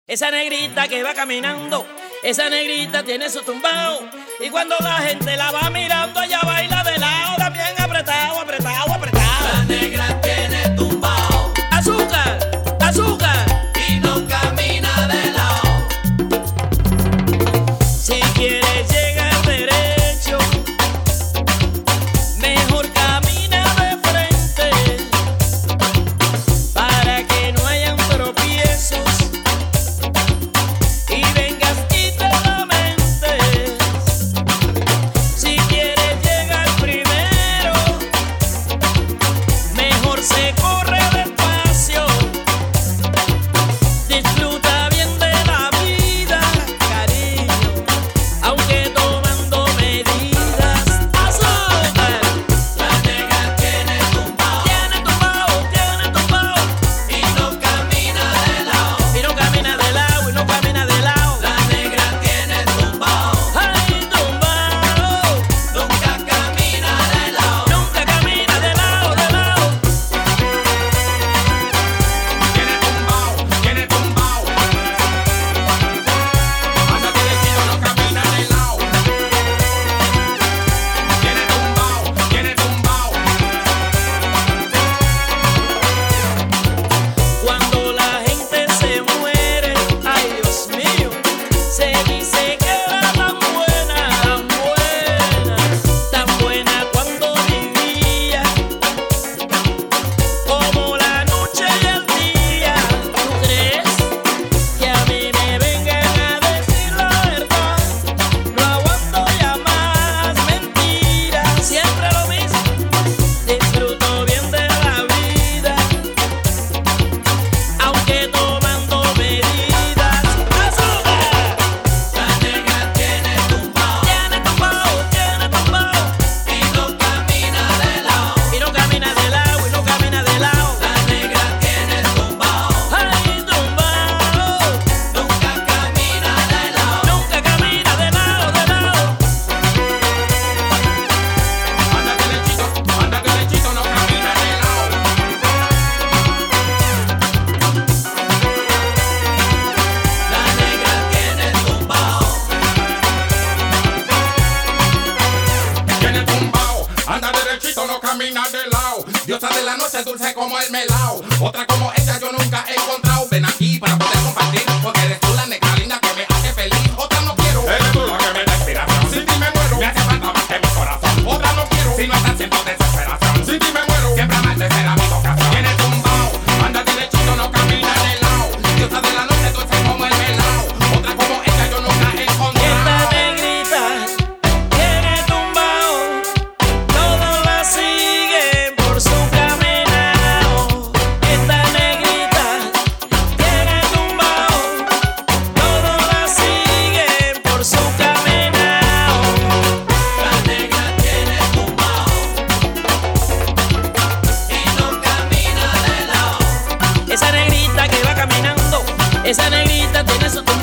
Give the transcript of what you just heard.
Esa negrita que va caminando, esa negrita tiene su tumbao. Y cuando la gente la va mirando, ella baila de lado, también apretado, apretado, apretado. La negra tiene tumbao Azúcar, azúcar. y no camina de lado. Si quieres llegar derecho, mejor camina de frente, para que no hayan tropiezos y vengas y te lamentes. Si quieres llegar primero, mejor se corre despacio. Disfruta bien de la vida, cariño, aunque tomando medidas. Azúcar, La negra tiene tumbao tiene tumbao, y no camina de lado. y no camina de lado, y no camina de lado. La negra tiene tumbao, Ay, tumbao, nunca camina de lado. nunca camina de lado, de lado. Tiene tumbao, tiene tumbao. Anda derechito, no camina de lado. Tiene tumbao, tiene tumbao. Cuando la gente se muere, ay Dios mío, se dice que era tan buena, tan buena cuando vivía, como la noche y el día. ¿Tú crees que a mí me vengan a decir la verdad? No aguanto ya más mentiras, siempre lo mismo. Disfruto bien de la vida, aunque tomando medidas. Azúcar, La negra tiene tumbao tiene tumbao, y no camina de lado. y no camina de lado, y no camina de lado. La negra tiene tumbao, Ay, tumbao, nunca camina de lado. nunca camina de lado, de lado. Anda derechito, no camina de lado. La negra tiene tumbao. Tiene tumbao, anda derechito, no camina de lado. Diosa de la noche, dulce como el melao. Otra como ella yo nunca he encontrado. Ven aquí para poder compartir, porque eres tú la negra linda que me hace feliz. Otra no quiero. Eres tú la que me da inspiración. Sin ti me muero. Me hace falta más que mi corazón. Otra no quiero. Si no estás siento desesperación. Sin ti me muero. Siempre amarte será mi vocación. Tiene tumbao, anda derechito, no camina de lado. Diosa de la noche, dulce como el melao. Otra como ella yo nunca he Esta encontrado. negrita tiene tumbao, todos la siguen por su caminado. Esta negrita tiene tumbao, todos la siguen por su caminado. La negra tiene tumbao y no camina de lado. Esa negrita que va caminando, esa negrita tiene su tumbao.